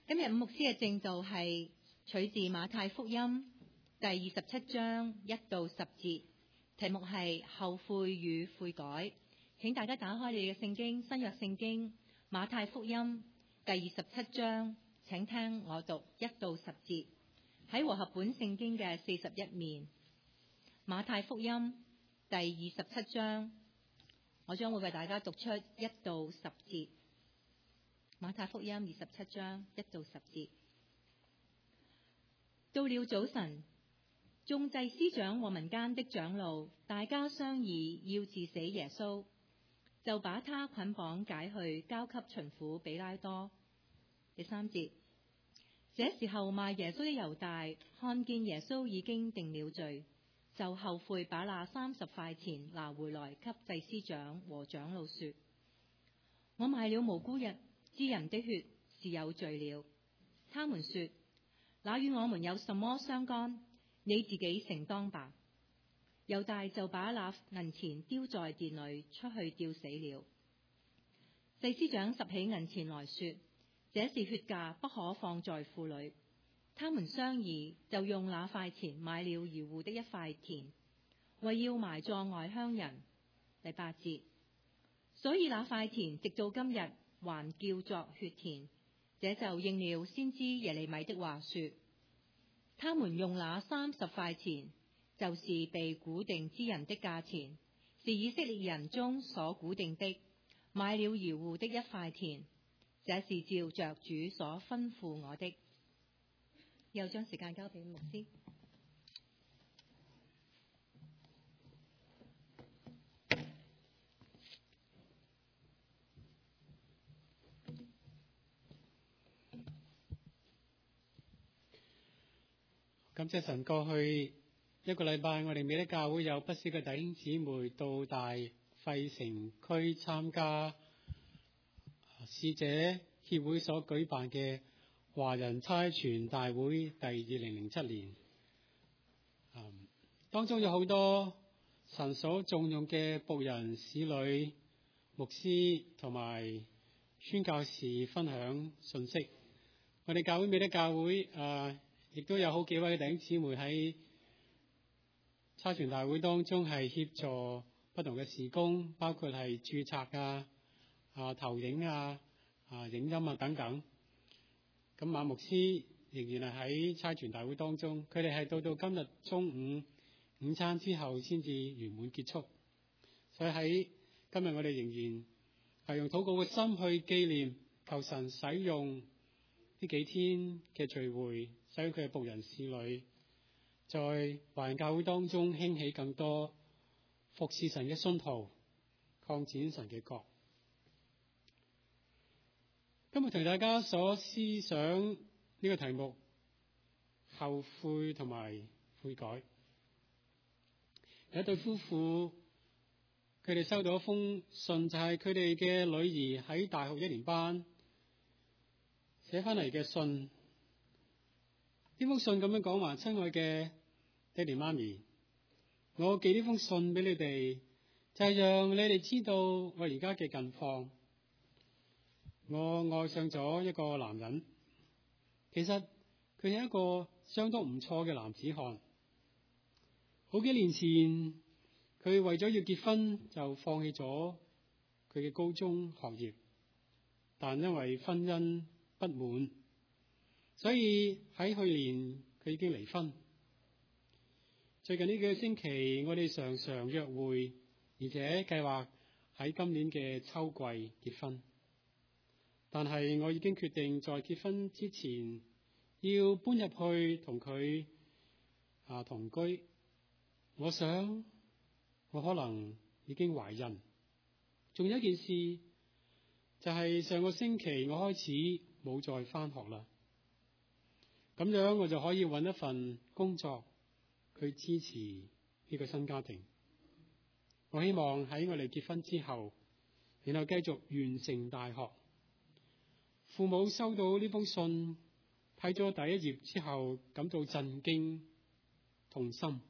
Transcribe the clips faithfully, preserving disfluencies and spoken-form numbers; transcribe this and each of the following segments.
今日牧師嘅證道係取自馬太福音第二十七章一到十節，題目係後悔與悔改。請大家打開你嘅聖經，新約聖經馬太福音第二十七章，請聽我讀一到十節，喺和合本聖經嘅四十一面。馬太福音第二十七章，我將會為大家讀出一到十節。馬太福音二十七章一到十節。到了早晨，眾祭司長和民間的長老大家商議要治死耶穌，就把他捆綁解去，交給巡撫比拉多。第三節。這時候賣耶穌的猶大看見耶穌已經定了罪，就後悔，把那三十塊錢拿回來給祭司長和長老說：我賣了無辜人之人的血是有罪了。他們說：那與我們有什麼相干？你自己承當吧。猶大就把那銀錢丟在殿裏，出去吊死了。祭司長拾起銀錢來說：這是血價，不可放在庫裏。他們商議，就用那塊錢買了窯戶的一塊田，為要埋葬外鄉人。第八節。所以那塊田直到今日還叫作血田，這就應了先知耶利米的話說：他們用那三十塊錢，就是被估定之人的價錢，是以色列人中所估定的，買了窯戶的一塊田，這是照着主所吩咐我的。又將時間交俾牧師。 感謝神，過去一個禮拜，我哋美德教會有不少嘅弟兄姊妹到大費城區參加使者協會所舉辦嘅華人差傳大會第二零零七年。嗯，當中有好多神所重用嘅僕人、使女、牧師同埋宣教士分享信息。我哋教會美德教會啊，亦都有好幾位弟兄姊妹喺差傳大會當中係協助不同嘅事工，包括係註冊啊、啊投影啊、啊影音啊等等。咁馬牧師仍然係喺差傳大會當中，佢哋係到到今日中午午餐之後先至圓滿結束。所以喺今日我哋仍然係用禱告嘅心去紀念，求神使用呢幾天嘅聚會，使佢嘅僕人侍女在華人教會當中興起更多服侍神嘅信徒，擴展神嘅國。今日同大家所思想呢個題目，後悔同埋悔改。有一對夫婦，佢哋收到一封信，就係佢哋嘅女兒喺大學一年班寫翻嚟嘅信。呢封信咁樣講話：親愛嘅爹哋媽咪，我寄呢封信俾你哋，就係讓你哋知道我而家嘅近況。我愛上咗一個男人，其實佢係一個相當唔錯嘅男子漢。好幾年前，佢為咗要結婚就放棄咗佢嘅高中學業，但因為婚姻不滿，所以喺去年佢已經離婚。最近呢幾個星期，我哋常常約會，而且計劃喺今年嘅秋季結婚。但係我已經決定在結婚之前要搬入去同佢啊同居。我想我可能已經懷孕。仲有一件事，就係上個星期我開始冇再返學啦。咁樣我就可以揾一份工作去支持呢個新家庭。我希望喺我哋結婚之後，然後繼續完成大學。父母收到呢封信，睇咗第一頁之後，感到震驚、痛心。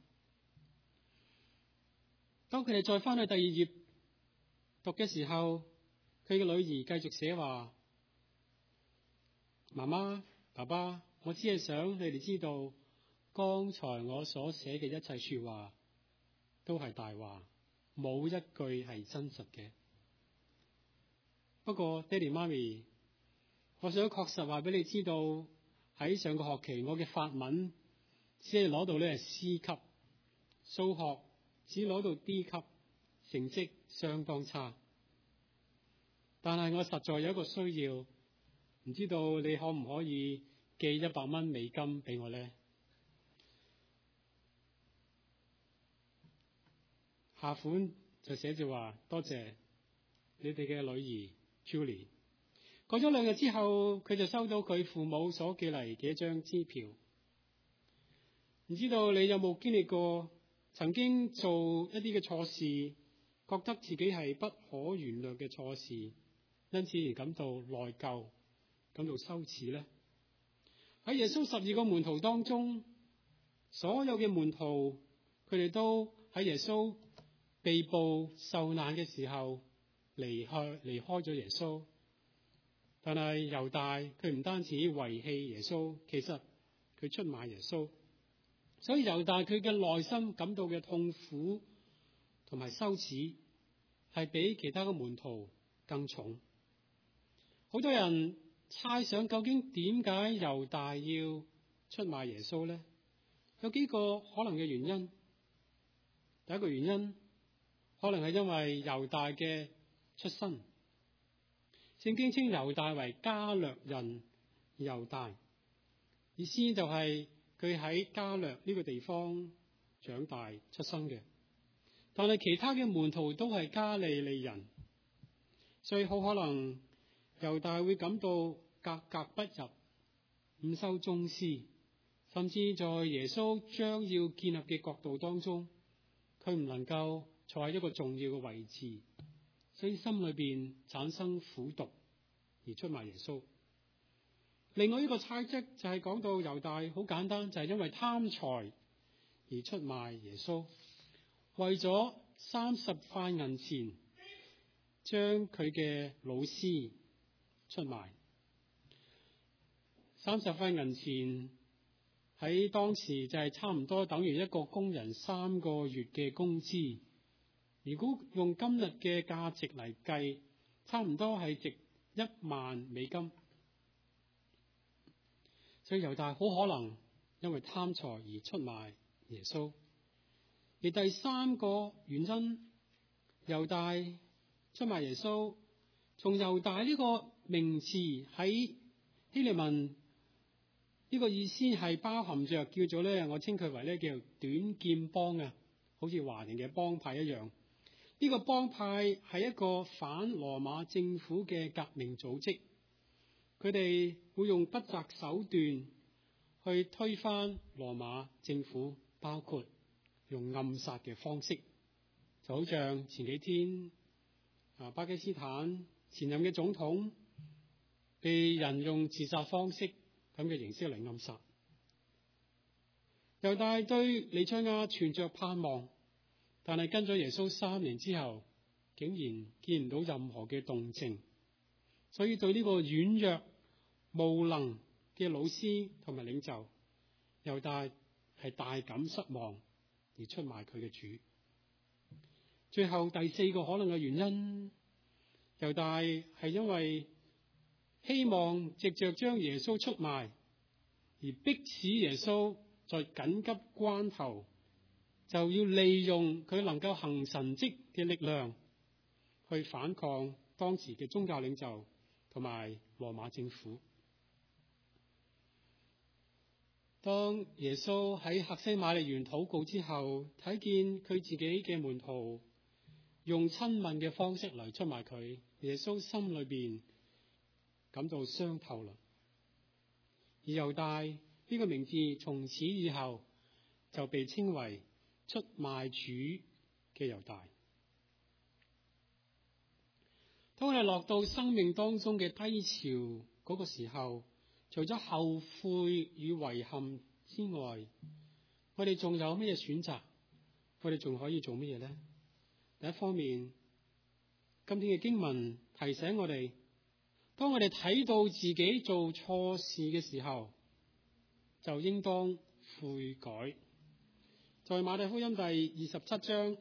當佢哋再翻去第二頁讀嘅時候，佢嘅女兒繼續寫話： 媽媽、爸爸，我只係想你哋知道，剛才我所寫嘅一切說話都係大話，冇一句係真實嘅。不過爹哋媽咪，我想確實話俾你知道，喺上個學期我嘅法文只係攞到咧係 C 級，數學只攞到 D 級，成績相當差。但係我實在有一個需要，唔知道你可唔可以寄一百蚊美金俾我呢？下款就寫住話多謝你哋嘅女兒 Julie。過咗兩日之後，佢就收到佢父母所寄嚟嘅一張支票。唔知道你有冇經歷過曾經做一啲嘅錯事，覺得自己係不可原諒嘅錯事，因此而感到內疚、感到羞恥呢？喺耶穌十二個門徒當中，所有嘅門徒佢哋都喺耶穌被捕受難嘅時候離開離開咗耶穌，但係猶大佢唔單止遺棄耶穌，其實佢出賣耶穌，所以猶大佢嘅內心感到嘅痛苦同埋羞恥係比其他嘅門徒更重。好多人猜想究竟點解猶大要出賣耶穌呢？有幾個可能嘅原因。第一個原因可能係因為猶大嘅出身，聖經稱猶大為加略人猶大，意思就係佢喺加略呢個地方長大出生嘅。但係其他嘅門徒都係加利利人，所以好可能猶大會感到格格不入，唔受重視，甚至在耶穌將要建立嘅國度當中，佢唔能夠坐喺一個重要嘅位置，所以心裏邊產生苦毒而出賣耶穌。另外一個猜測就係講到猶大好簡單，就係因為貪財而出賣耶穌，為咗三十塊銀錢將佢嘅老師出賣。三十塊銀錢喺當時就係差唔多等於一個工人三個月嘅工資，如果用今日嘅價值嚟計，差唔多係值一萬美金。所以猶大好可能因為貪財而出賣耶穌。而第三個原因，猶大出賣耶穌，從猶大呢個名詞喺希臘文呢個意思係包含着叫做咧，我稱佢為咧叫短劍幫啊，好似華人嘅幫派一樣。呢個幫派係一個反羅馬政府嘅革命組織，佢哋會用不擇手段去推翻羅馬政府，包括用暗殺嘅方式，就好像前幾天啊巴基斯坦前任嘅總統被人用自殺方式咁嘅形式嚟暗殺。猶大對彌賽亞存着盼望，但係跟咗耶穌三年之後，竟然見唔到任何嘅動靜，所以對呢個軟弱無能嘅老師同埋領袖，猶大係大感失望而出賣佢嘅主。最後第四個可能嘅原因，猶大係因為希望藉着將耶穌出賣，而迫使耶穌在緊急關頭就要利用佢能夠行神蹟嘅力量去反抗當時嘅宗教領袖同埋羅馬政府。當耶穌喺客西馬尼園禱告之後，睇見佢自己嘅門徒用親吻嘅方式嚟出賣佢，耶穌心裏邊感到傷透啦。而猶大呢個名字從此以後就被稱為出賣主嘅猶大。當我哋落到生命當中嘅低潮嗰個時候，除咗後悔與遺憾之外，我哋仲有咩選擇？我哋仲可以做乜嘢呢？第一方面，今天嘅經文提醒我哋， 當我哋睇到自己做錯事嘅時候，就應當悔改。在馬太福音第二十七章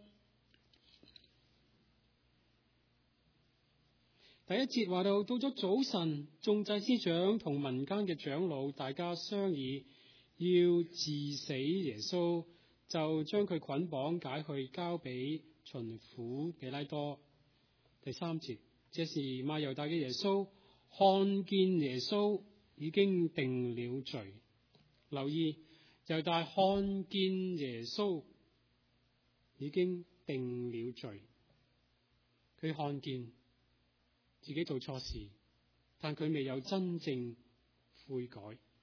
第一節話到，到咗早晨，眾祭司長同民間嘅長老大家商議要治死耶穌，就將佢捆綁解去，交俾巡撫彼拉多。第三節，這時賣猶大嘅耶穌看見耶穌已經定了罪。留意，猶大看見耶穌已經定了罪，佢看見自己做錯事，但佢未有真正悔改。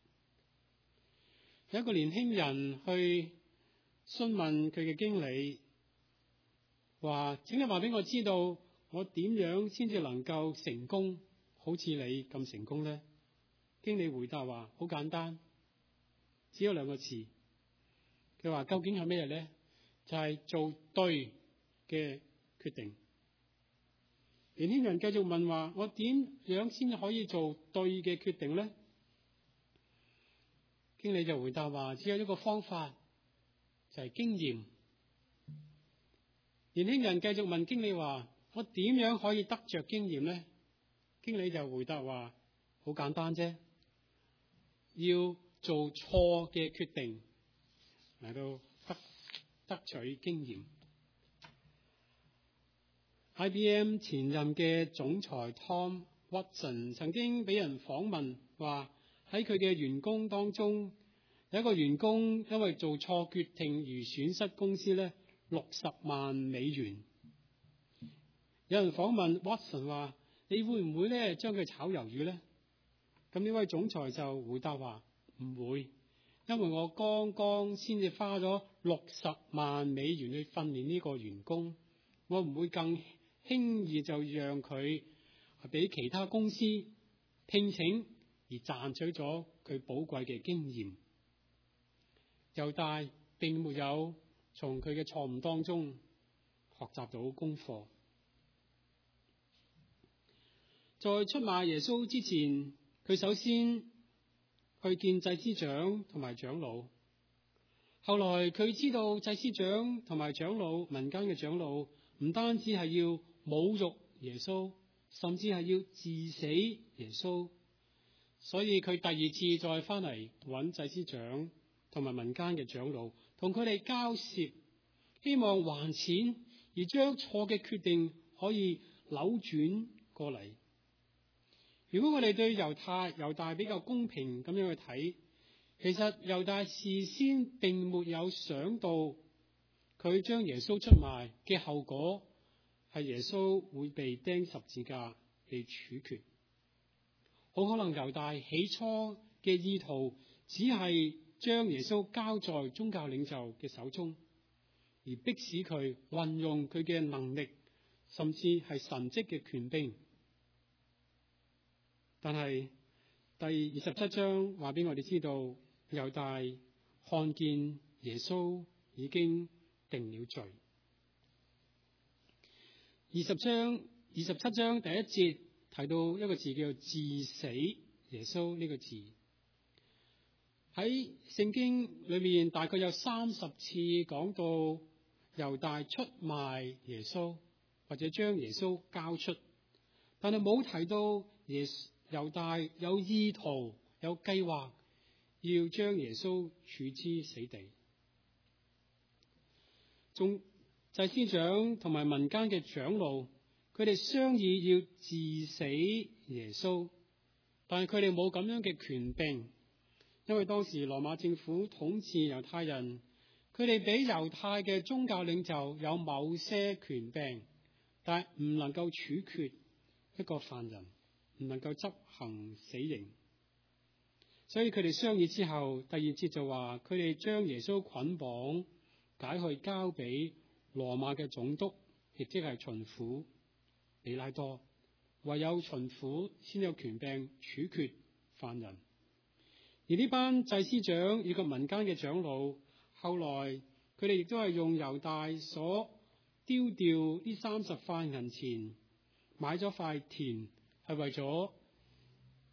有一個年輕人去詢問佢嘅經理，話：請你話俾我知道，我點樣先至能夠成功，好似你咁成功呢？經理回答話：好簡單，只有兩個字。佢話：究竟係咩呢？就係做對嘅決定。年輕人繼續問話：我點樣先可以做對嘅決定呢？經理就回答話：只有一個方法，就係經驗。年輕人繼續問經理話：我點樣可以得着經驗呢？經理就回答話：好簡單啫，要做錯嘅決定嚟到得得取經驗。I B M 前任嘅總裁 Tom Watson 曾經俾人訪問，話喺佢嘅員工當中，有一個員工因為做錯決定而損失公司咧六十萬美元。有人訪問 Watson 話：你會唔會咧將佢炒魷魚呢？咁呢位總裁就回答話：唔會，因為我剛剛先至花咗六十萬美元去訓練呢個員工，我唔會更輕易就讓佢俾其他公司聘請而賺取咗佢寶貴嘅經驗。猶大並沒有從佢嘅錯誤當中學習到功課。在出賣耶穌之前，佢首先去見祭司長同埋長老。後來佢知道祭司長同埋長老、民間嘅長老唔單止係要侮辱耶穌，甚至係要治死耶穌。所以佢第二次再翻嚟揾祭司長同埋民間嘅長老，同佢哋交涉，希望還錢而將錯嘅決定可以扭轉過嚟。如果我哋對猶太猶大比較公平咁樣去睇，其實猶大事先並沒有想到佢將耶穌出賣嘅後果係耶穌會被釘十字架被處決。好可能猶大起初嘅意圖只係將耶穌交在宗教領袖嘅手中，而迫使佢運用佢嘅能力，甚至係神蹟嘅權柄。但係第二十七章話俾我哋知道，猶大看見耶穌已經定了罪。二十章二十七章第一節提到一個字叫做治死耶穌，呢個字喺聖經裏面大概有三十次講到猶大出賣耶穌或者將耶穌交出，但係冇提到耶猶大有意圖有計劃要將耶穌處之死地。眾祭司長同埋民間嘅長老，佢哋商議要治死耶穌，但係佢哋冇咁樣嘅權柄，因為當時羅馬政府統治猶太人，佢哋比猶太嘅宗教領袖有某些權柄，但係唔能夠處決一個犯人，唔能夠執行死刑。所以佢哋商議之後，第二節就話佢哋將耶穌捆綁解去，交俾羅馬嘅總督，亦即係巡撫彼拉多。唯有巡撫先有權柄處決犯人。而呢班祭司長以及民間嘅長老，後來佢哋亦都係用猶大所丟掉呢三十塊銀錢買咗塊田，係為咗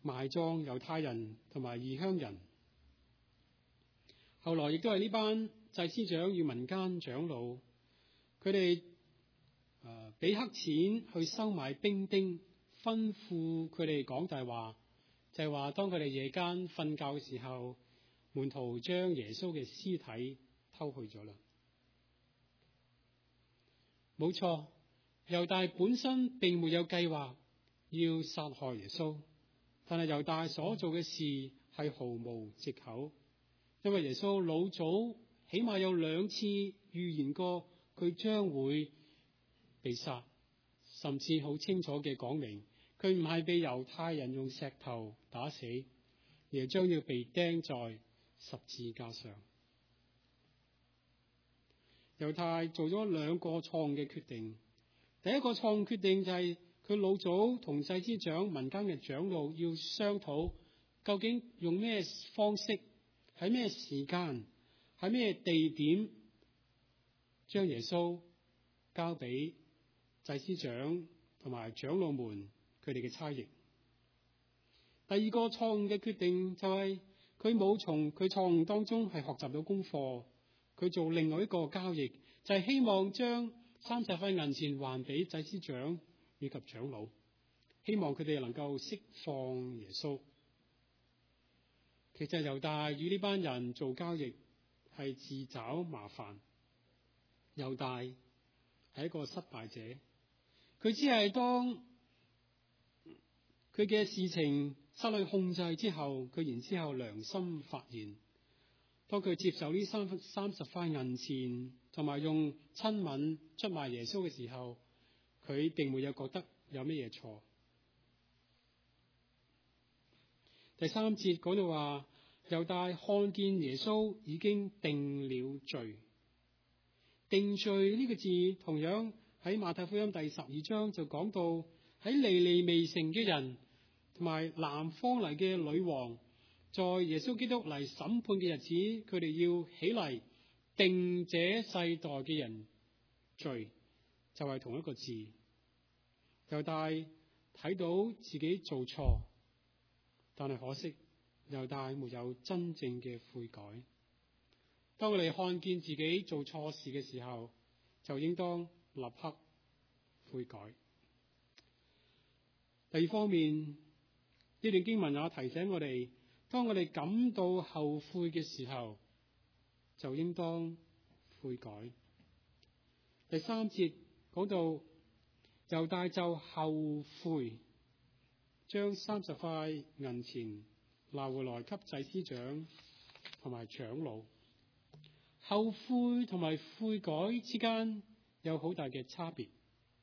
埋葬猶太人同埋異鄉人。後來亦都係呢班祭司長與民間長老，佢哋誒俾黑錢去收買兵丁，吩咐佢哋講大話，就係話當佢哋夜間瞓覺嘅時候，門徒將耶穌嘅屍體偷去咗啦。冇錯，猶大本身並沒有計劃要殺害耶穌，但係猶大所做嘅事係毫無藉口。因為耶穌老早起碼有兩次預言過佢將會被殺，甚至好清楚嘅講明佢唔係被猶太人用石頭打死，而係將要被釘在十字架上。猶太做咗兩個錯誤嘅決定。第一個錯誤決定就係佢老早同祭司長、民間嘅長老要商討，究竟用咩方式，喺咩時間，喺咩地點，將耶穌交俾祭司長同埋長老們佢哋嘅差役。第二個錯誤嘅決定就係佢冇從佢錯誤當中係學習到功課，佢做另外一個交易，就係希望將三十塊銀錢還俾祭司長以及長老，希望佢哋能夠釋放耶穌。其實猶大與呢班人做交易係自找麻煩。猶大係一個失敗者，佢只係當佢嘅事情失去控制之後，佢然之後良心發現，當佢接受呢三三十塊銀錢同埋用親吻出賣耶穌嘅時候，佢並沒有覺得有乜嘢錯。第三節講到話，猶大看見耶穌已經定了罪。定罪呢個字同樣喺馬太福音第十二章就講到，喺尼尼微城嘅人同埋南方嚟嘅女王，在耶穌基督嚟審判嘅日子，佢哋要起嚟定這世代嘅人罪，就係同一個字。猶大睇到自己做錯，但係可惜猶大沒有真正嘅悔改。當我哋看見自己做錯事嘅時候，就應當立刻悔改。第二方面，呢段經文也提醒我哋，當我哋感到後悔嘅時候，就應當悔改。第三節講到猶大就後悔，將三十塊銀錢拿回來給祭司長同埋長老。後悔同埋悔改之間有好大嘅差別。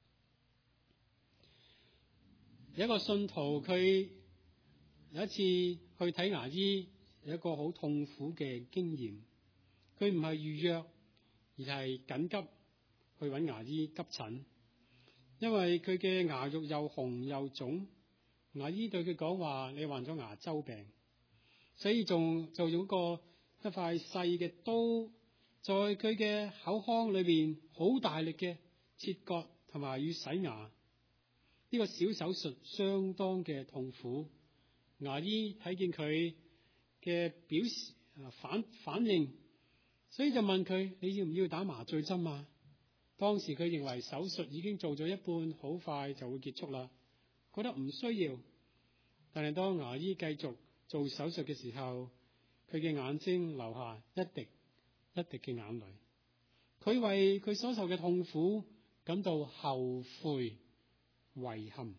有一個信徒，佢有一次去睇牙醫，有一個好痛苦嘅經驗。佢唔係預約，而係緊急去揾牙醫急診，因為佢嘅牙肉又紅又腫。牙醫對佢講話：你患咗牙周病，所以仲就用個一塊細嘅刀，在佢嘅口腔裏邊好大力嘅切割同埋要洗牙。呢個小手術相當嘅痛苦。牙醫睇見佢嘅表示反反應，所以就問佢：你要唔要打麻醉針啊？當時佢認為手術已經做咗一半，好快就會結束啦，覺得唔需要。但係當牙醫繼續做手術嘅時候，佢嘅眼睛流下一滴一滴嘅眼淚。佢為佢所受嘅痛苦感到後悔、遺憾。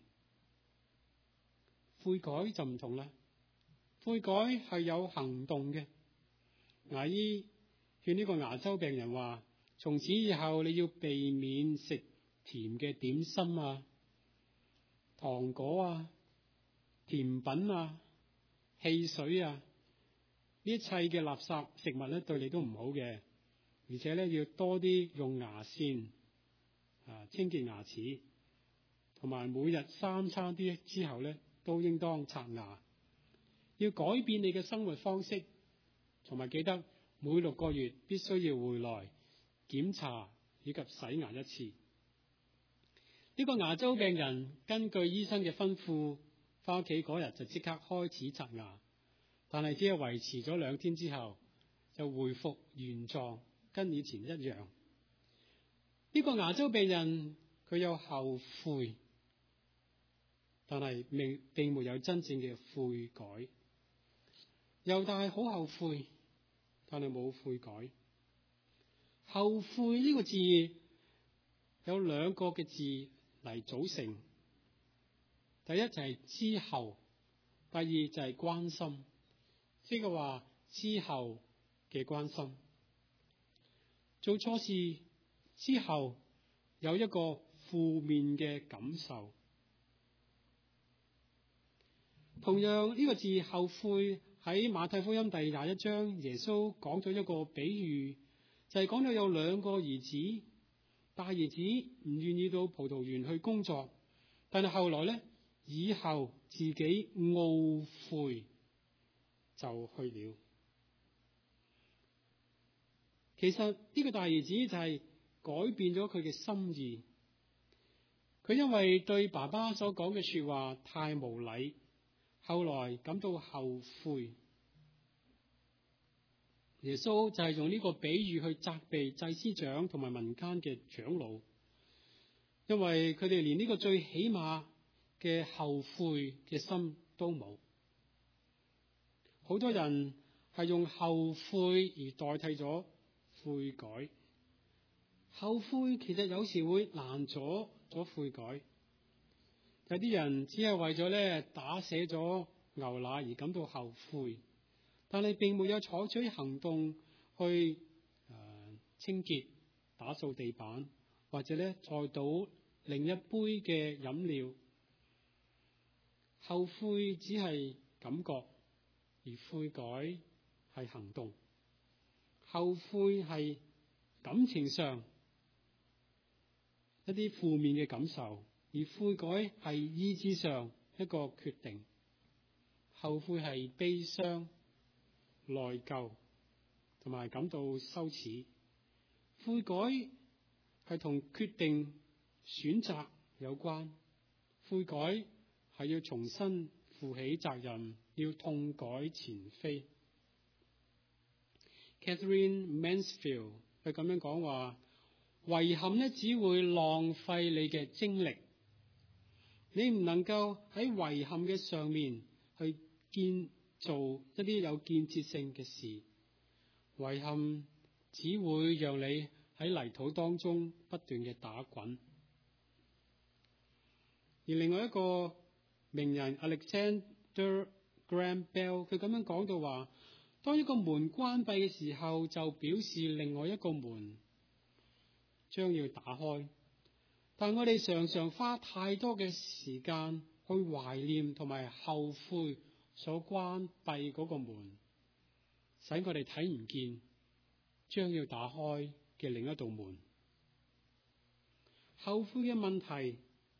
悔改就唔同啦，悔改係有行動嘅。牙醫勸呢個牙周病人話：從此以後你要避免食甜嘅點心啊、糖果啊、甜品啊、汽水啊，呢一切嘅垃圾食物咧對你都唔好嘅，而且咧要多啲用牙線啊清潔牙齒，同埋每日三餐啲之後咧都應當刷牙，要改變你嘅生活方式，同埋記得每六個月必須要回來檢查以及洗牙一次。呢個牙周病人根據醫生嘅吩咐翻屋企嗰日就即刻開始刷牙，但係只係維持咗兩天之後就恢復原狀，跟以前一樣。呢、這個牙周病人佢有後悔，但係並並沒有真正嘅悔改。猶大好後悔，但係冇悔改。後悔呢個字有兩個嘅字嚟組成，第一就係之後，第二就係關心，即係話之後嘅關心。做錯事之後有一個負面嘅感受。同樣呢個字後悔喺馬太福音第廿一章，耶穌講咗一個比喻，就係講到有兩個兒子，大兒子唔願意到葡萄園去工作，但係後來咧，以後自己懊悔就去了。其實呢個大兒子就係改變咗佢嘅心意，佢因為對爸爸所講嘅說話太無禮，後來感到後悔。耶穌就係用呢個比喻去責備祭司長同埋民間嘅長老，因為佢哋連呢個最起碼嘅後悔嘅心都冇。好多人係用後悔而代替咗悔改。後悔其實有時會難阻咗悔改。有啲人只係為咗咧打瀉咗牛奶而感到後悔，但係並沒有採取行動去誒、呃、清潔、打掃地板，或者咧再倒另一杯嘅飲料。後悔只係感覺，而悔改係行動。後悔係感情上一啲負面嘅感受，而悔改係意志上一個決定。後悔係悲傷、內疚同埋感到羞恥。悔改係同決定選擇有關。悔改係要重新負起責任，要痛改前非。Catherine Mansfield 佢咁樣講話：遺憾咧只會浪費你嘅精力，你唔能夠喺遺憾嘅上面去建造一啲有建設性嘅事。遺憾只會讓你喺泥土當中不斷嘅打滾。而另外一個名人 Alexander Graham Bell 佢咁樣講到話：當一個門關閉嘅時候，就表示另外一個門將要打開。但我哋常常花太多嘅時間去懷念同埋後悔所關閉嗰個門，使我哋睇唔見將要打開嘅另一道門。後悔嘅問題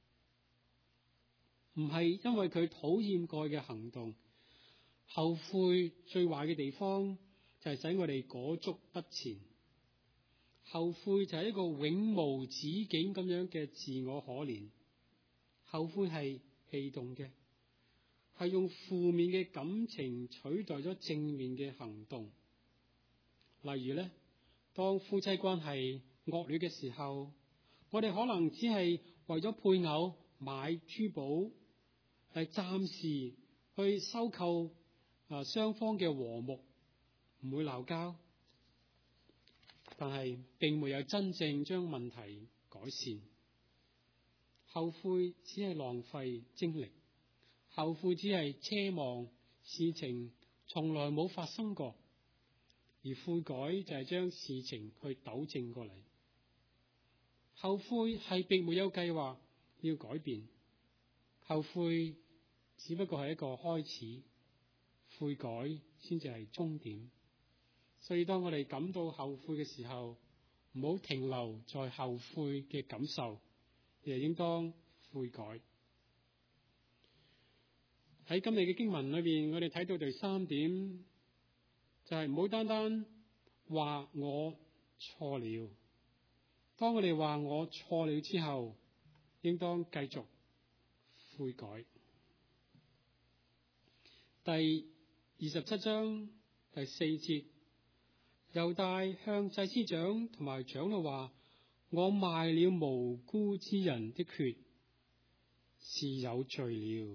唔係因為佢討厭過嘅行動，後悔最壞嘅地方就係使我哋裹足不前。後悔就係一個永無止境咁樣嘅自我可憐。後悔係被動嘅，係用負面嘅感情取代咗正面嘅行動。例如咧，當夫妻關係惡劣嘅時候，我哋可能只係為咗配偶買珠寶，係暫時去收購啊雙方嘅和睦，唔會鬧交。但係並沒有真正將問題改善。後悔只係浪費精力，後悔只係奢望事情從來冇發生過，而悔改就係將事情去糾正過嚟。後悔係並沒有計劃要改變，後悔只不過係一個開始，悔改先至係終點。所以當我哋感到後悔嘅時候，唔好停留在後悔嘅感受，而係應當悔改。喺今日嘅經文裏邊，我哋睇到第三點，就係唔好單單話我錯了。當我哋話我錯了之後，應當繼續悔改。 第二十七章第四節，猶大向祭司長同埋長老話：我賣了無辜之人的血，是有罪了。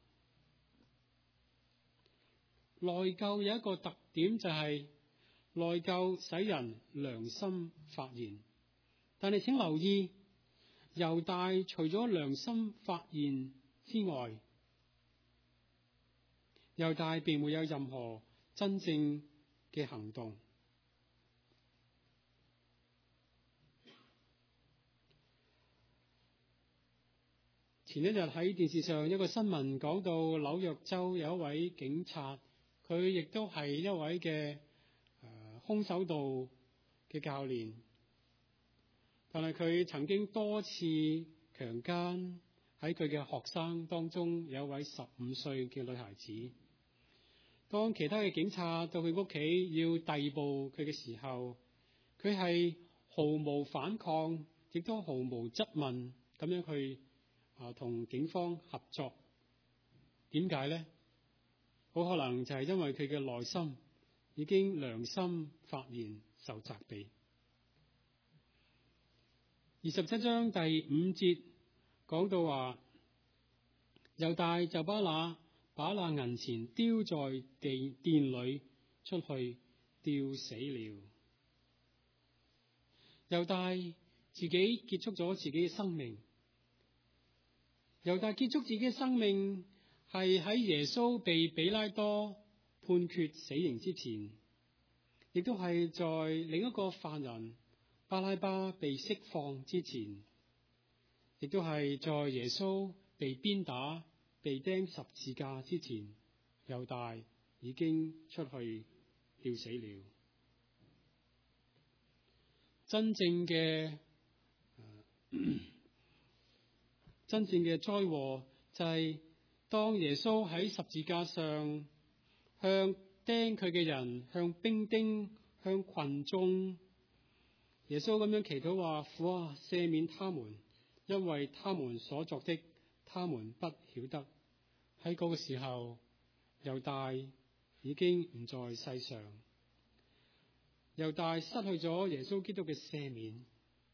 內疚有一個特點，就係內疚使人良心發現，但係請留意，猶大除咗良心發現之外，猶大並沒有任何真正嘅行動。前一日喺電視上一個新聞講到紐約州有一位警察，佢亦都係一位嘅誒、呃、空手道嘅教練，但係佢曾經多次強姦喺佢嘅學生當中有一位十五歲嘅女孩子。當其他嘅警察到佢屋企要逮捕佢嘅時候，佢係毫無反抗，亦都毫無質問咁樣去啊同警方合作。點解呢？好可能就係因為佢嘅內心已經良心發現，受責備。二十七章第五節講到話，猶大就把那把那銀錢丟在地殿裏，出去吊死了。猶大自己結束咗自己嘅生命。猶大結束自己嘅生命係喺耶穌被彼拉多判決死刑之前，亦都係在另一個犯人巴拉巴被釋放之前，亦都係在耶穌被鞭打、被釘十字架之前，猶大已經出去吊死了。真正嘅、呃、真正嘅災禍就係當耶穌喺十字架上向釘佢嘅人、向兵丁、向群眾，耶穌咁樣祈禱話：父啊，赦免他們，因為他們所作的，他們不曉得。喺嗰個時候，猶大已經唔在世上，猶大失去咗耶穌基督嘅赦免。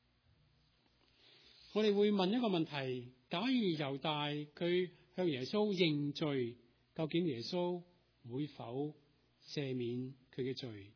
我哋會問一個問題：假如猶大佢向耶穌認罪，究竟耶穌會否赦免佢嘅罪？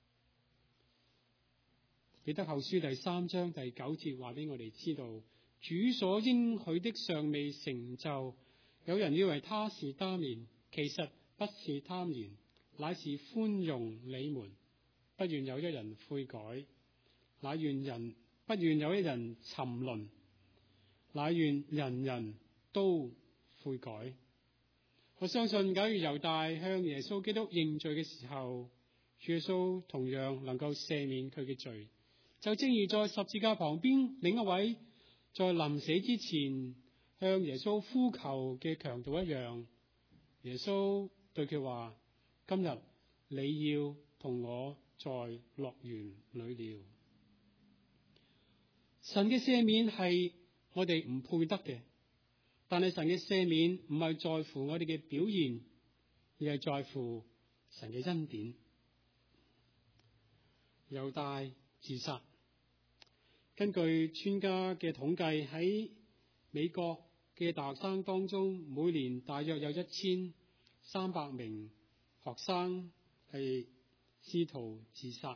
彼得後書第三章第九節話俾我哋知道，主所應許的尚未成就，有人以為他是耽延，其實不是耽延，乃是寬容你們，不願有一人悔改，乃願人不願有一人沉淪，乃願人人都悔改。我相信，假如猶大向耶穌基督認罪嘅時候，主耶穌同樣能夠赦免佢嘅罪，就正如在十字架旁邊另一位在臨死之前向耶穌呼求嘅強盜一樣。耶穌對佢話：今日你要同我在樂園裏了。神嘅赦免係我哋唔配得嘅，但係神嘅赦免唔係在乎我哋嘅表現，而係在乎神嘅恩典。猶大自殺，根據專家嘅統計，喺美國嘅大學生當中，每年大約有一千三百名學生係試圖自殺。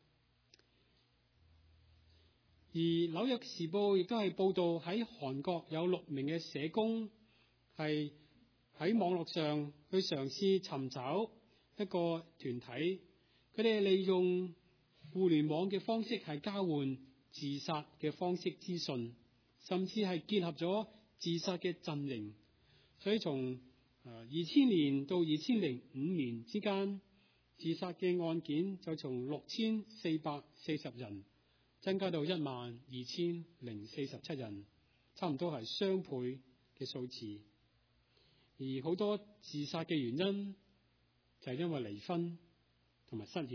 而紐約時報亦都係報道，喺韓國有六名嘅社工係喺網絡上去嘗試尋找一個團體，佢哋利用互聯網嘅方式係交換自殺嘅方式資訊，甚至係結合咗自殺嘅陣營。所以從二千年到二千零五年之間，自殺嘅案件就從六千四百四十人增加到一萬二千零四十七人，差唔多係雙倍嘅數字。而好多自殺嘅原因就係因為離婚同埋失業。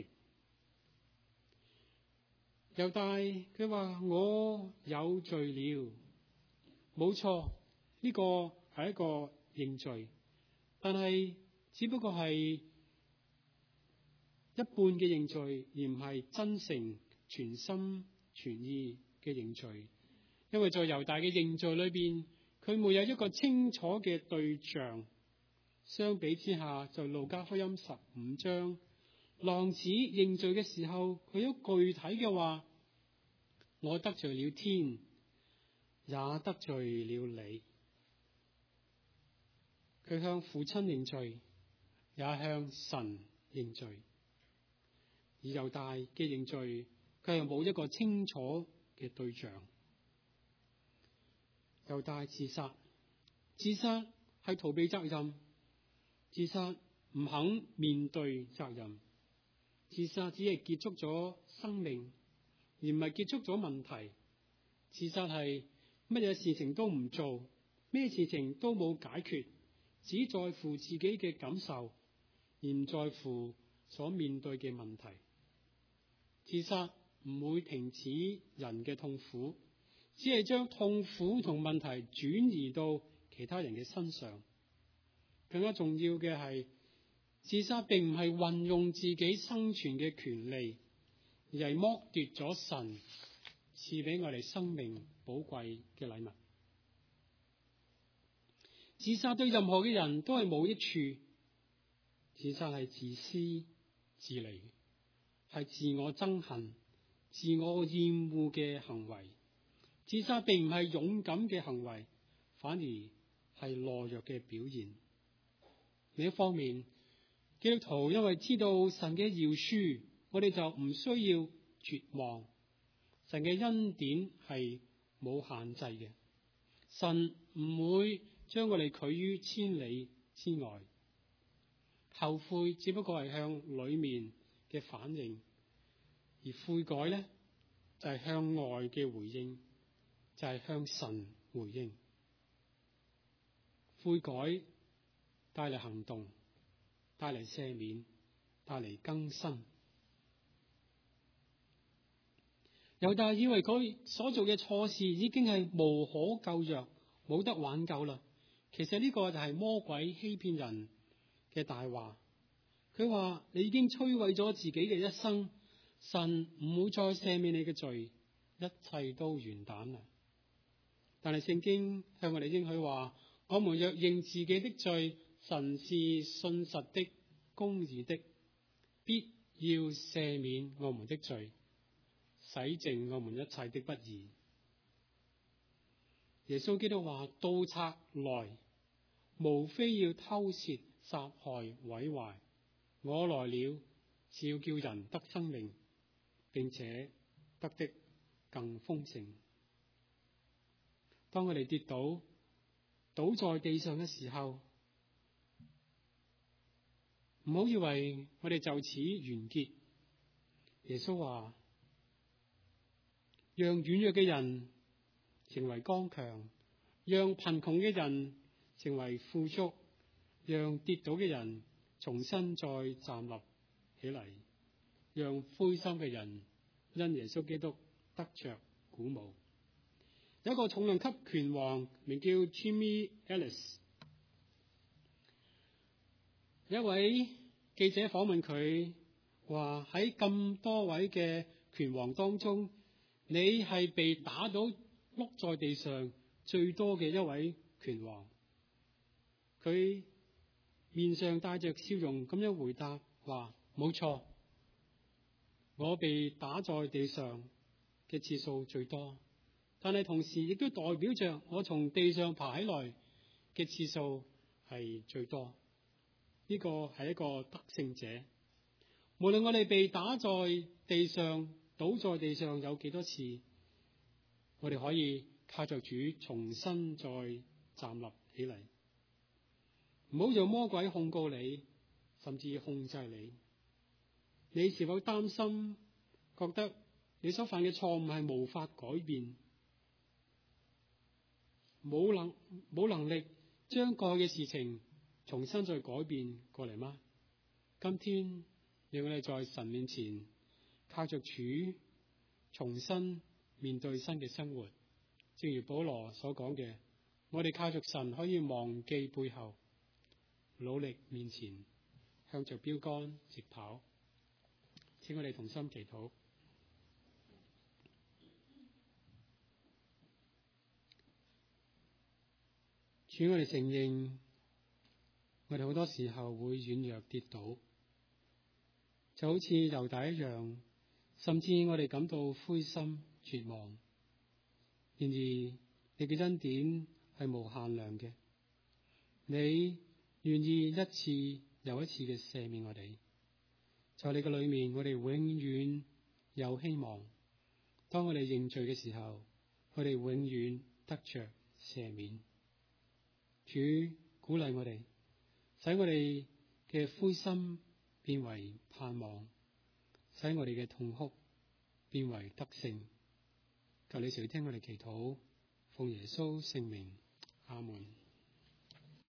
猶大佢話：我有罪了，冇錯，呢個係一個認罪，但係只不過係一半嘅認罪，而唔係真誠、全心全意嘅認罪。因為在猶大嘅認罪裏邊，佢沒有一個清楚嘅對象。相比之下，就路加福音十五章，浪子認罪嘅時候，佢有具體嘅話：我得罪了天，也得罪了你。佢向父親認罪，也向神認罪。而猶大嘅認罪，佢係冇一個清楚嘅對象。猶大自殺，自殺係逃避責任，自殺唔肯面對責任，自殺只係結束咗生命，而唔係結束咗問題。自殺係乜嘢事情都唔做，咩事情都冇解決，只在乎自己嘅感受，而唔在乎所面對嘅問題。自殺唔會停止人嘅痛苦，只係將痛苦同問題轉移到其他人嘅身上。更加重要嘅係，自殺並唔係運用自己生存嘅權利，而係剝奪咗神賜俾我哋生命寶貴嘅禮物。自殺對任何嘅人都係冇益處。自殺係自私自利，係自我憎恨、自我厭惡嘅行為。自殺並唔係勇敢嘅行為，反而係懦弱嘅表現。另一方面，基督徒因為知道神嘅饒恕，我哋就唔需要絕望。神嘅恩典係冇限制嘅，神唔會將我哋拒於千里之外。後悔只不過係向裏面嘅反應，而悔改咧就係向外嘅回應，就係向神回應。悔改帶嚟行動，帶嚟赦免，帶嚟更新。猶大以為佢所做嘅錯事已經係無可救藥，冇得挽救啦。其實呢個就係魔鬼欺騙人嘅大話。佢話你已經摧毀咗自己嘅一生，神唔會再赦免你嘅罪，一切都完蛋啦。但係聖經向我哋應許話，我們若認自己的罪，神是信實的、公義的，必要赦免我們的罪，洗淨我們一切的不義。耶穌基督話：盜賊來，無非要偷竊、殺害、毀壞。我來了，是要叫人得生命，並且得的更豐盛。當我哋跌倒、倒在地上嘅時候，唔好以為我哋就此完結。耶穌話：讓軟弱嘅人成為剛強，讓貧窮嘅人成為富足，讓跌倒嘅人重新再站立起嚟，讓灰心嘅人因耶穌基督得着鼓舞。有一個重量級拳王名叫 Jimmy Ellis， 一位記者訪問佢話：喺咁多位嘅拳王當中，你係被打到碌在地上最多嘅一位拳王。佢面上帶着笑容咁樣回答話：冇錯，我被打在地上嘅次數最多，但係同時亦都代表着我從地上爬起來嘅次數係最多。呢個係一個得勝者。無論我哋被打在地上、倒在地上有幾多次，我哋可以靠着主重新再站立起嚟。唔好讓魔鬼控告你，甚至控制你。你是否擔心，覺得你所犯嘅錯誤係無法改變，冇能冇能力將過去嘅事情重新再改變過嚟嗎？今天讓我哋在神面前靠着主重新面對新嘅生活。正如保羅所講嘅，我哋靠着神可以忘記背後， 努力面前，向着標杆直跑。請我哋同心祈禱。主，我哋承認，我哋好多時候會軟弱跌倒，就好似猶大一樣，甚至我哋感到灰心絕望。然而，你嘅恩典係無限量嘅，你願意一次又一次嘅赦免我哋。在你嘅裏面，我哋永遠有希望。當我哋認罪嘅時候，我哋永遠得着赦免。主鼓勵我哋，使我哋嘅灰心變為盼望，使我哋嘅痛哭變為得勝。求你垂聽我哋祈禱，奉耶穌聖名，阿門。